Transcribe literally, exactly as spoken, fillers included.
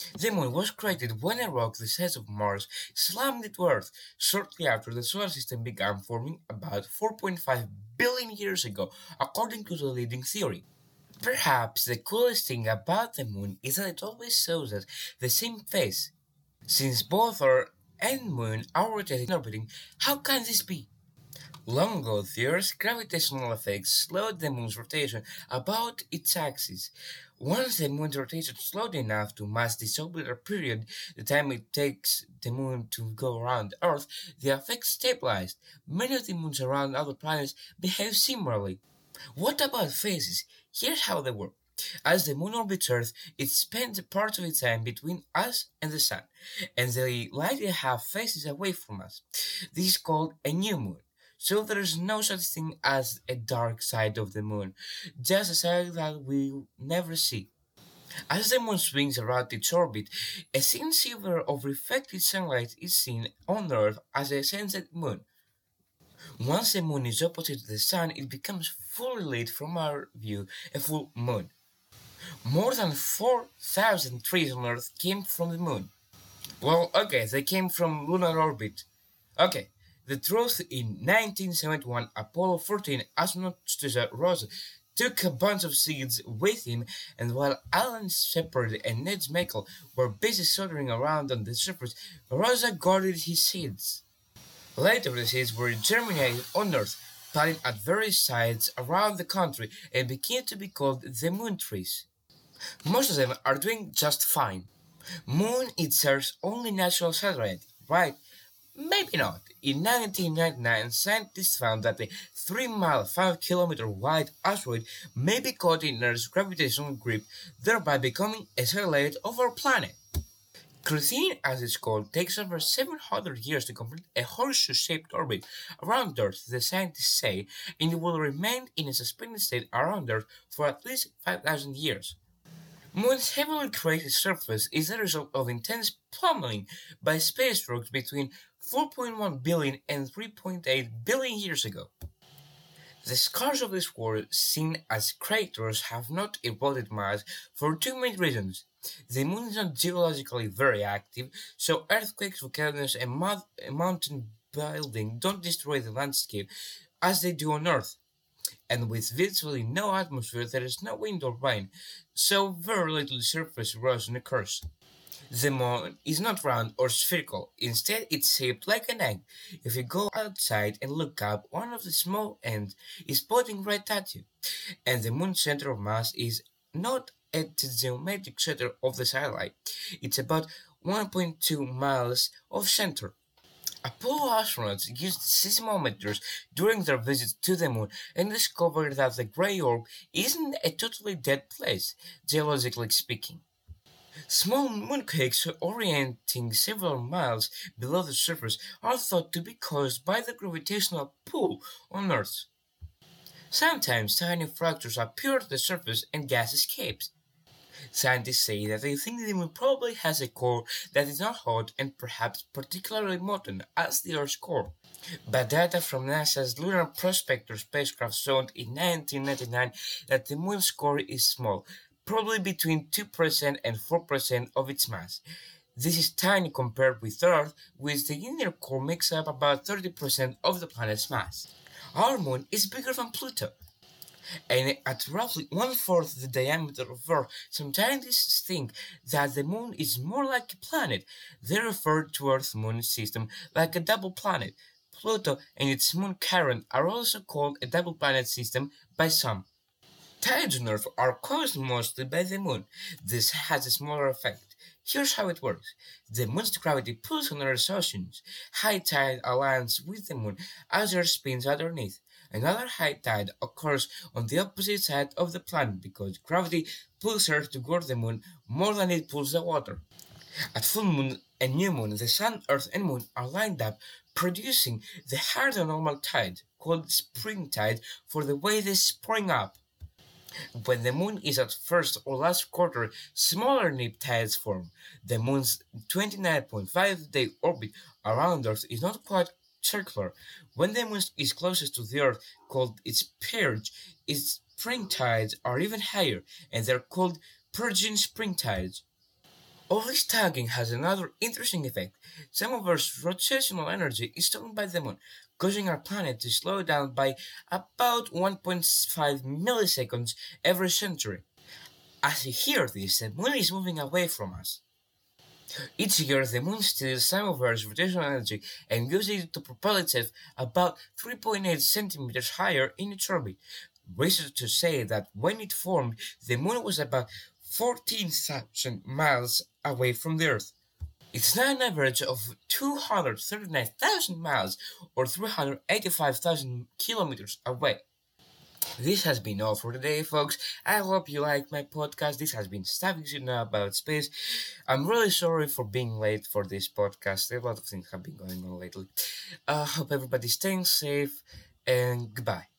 The Moon was created when a rock the size of Mars slammed into Earth shortly after the solar system began forming about four point five billion years ago, according to the leading theory. Perhaps the coolest thing about the Moon is that it always shows us the same face. Since both Earth and Moon are rotating and orbiting, how can this be? Long ago, the Earth's gravitational effects slowed the Moon's rotation about its axis. Once the Moon's rotation slowed enough to match the solar period, the time it takes the Moon to go around Earth, the effects stabilized. Many of the moons around other planets behave similarly. What about phases? Here's how they work. As the Moon orbits Earth, it spends part of its time between us and the Sun, and the light it have faces away from us. This is called a new moon. So there is no such thing as a dark side of the moon, just a side that we'll never see. As the moon swings around its orbit, a thin silver of reflected sunlight is seen on Earth as a sunset moon. Once the moon is opposite the sun, it becomes fully lit from our view, a full moon. More than four thousand trees on Earth came from the moon. Well, okay, they came from lunar orbit. Okay, the truth, in nineteen seventy-one, Apollo fourteen astronaut Stewart Rose took a bunch of seeds with him, and while Alan Shepard and Ned Michael were busy soldering around on the surface, Rosa guarded his seeds. Later, the seeds were germinated on Earth, planted at various sites around the country, and began to be called the moon trees. Most of them are doing just fine. Moon is Earth's only natural satellite, right? Maybe not. In nineteen ninety-nine, scientists found that a three mile, five kilometer wide asteroid may be caught in Earth's gravitational grip, thereby becoming a satellite of our planet. Cruithne, as it's called, takes over seven hundred years to complete a horseshoe-shaped orbit around Earth, the scientists say, and it will remain in a suspended state around Earth for at least five thousand years. Moon's heavily cratered surface is the result of intense pummeling by space rocks between four point one billion and three point eight billion years ago. The scars of this world, seen as craters, have not eroded much for two main reasons. The moon is not geologically very active, so earthquakes, volcanoes, and mud- mountain building don't destroy the landscape as they do on Earth. And with virtually no atmosphere, there is no wind or rain, so very little surface erosion occurs. The moon is not round or spherical, instead it's shaped like an egg. If you go outside and look up, one of the small ends is pointing right at you, and the moon's center of mass is not at the geometric center of the satellite. It's about one point two miles off center. Apollo astronauts used seismometers during their visit to the moon and discovered that the gray orb isn't a totally dead place, geologically speaking. Small moonquakes orienting several miles below the surface are thought to be caused by the gravitational pull on Earth. Sometimes tiny fractures appear at the surface and gas escapes. Scientists say that they think the moon probably has a core that is not hot and perhaps particularly molten as the Earth's core. But data from NASA's Lunar Prospector spacecraft showed in nineteen ninety-nine that the moon's core is small, probably between two percent and four percent of its mass. This is tiny compared with Earth, which the inner core makes up about thirty percent of the planet's mass. Our moon is bigger than Pluto, and at roughly one-fourth the diameter of Earth, some scientists think that the moon is more like a planet. They refer to Earth's moon system like a double planet. Pluto and its moon Charon are also called a double planet system by some. Tides on Earth are caused mostly by the moon. This has a smaller effect. Here's how it works. The moon's gravity pulls on Earth's oceans. High tide aligns with the moon as Earth spins underneath. Another high tide occurs on the opposite side of the planet because gravity pulls Earth toward the moon more than it pulls the water. At full moon and new moon, the sun, Earth, and moon are lined up, producing the higher than normal tide, called spring tide, for the way they spring up. When the moon is at first or last quarter, smaller neap tides form. The moon's twenty-nine point five day orbit around Earth is not quite circular. When the moon is closest to the Earth, called its perigee, its spring tides are even higher, and they're called Peregean spring tides. All this tagging has another interesting effect. Some of Earth's rotational energy is stolen by the Moon, causing our planet to slow down by about one point five milliseconds every century. As we hear this, the Moon is moving away from us. Each year, the Moon steals some of Earth's rotational energy and uses it to propel itself about three point eight centimeters higher in its orbit. Researchers say that when it formed, the Moon was about fourteen thousand miles away from the Earth. It's now an average of two hundred thirty-nine thousand miles or three hundred eighty-five thousand kilometers away. This has been all for today, folks. I hope you liked my podcast. This has been Stuff You Know About Space. I'm really sorry for being late for this podcast. A lot of things have been going on lately. I uh, hope everybody's staying safe, and goodbye.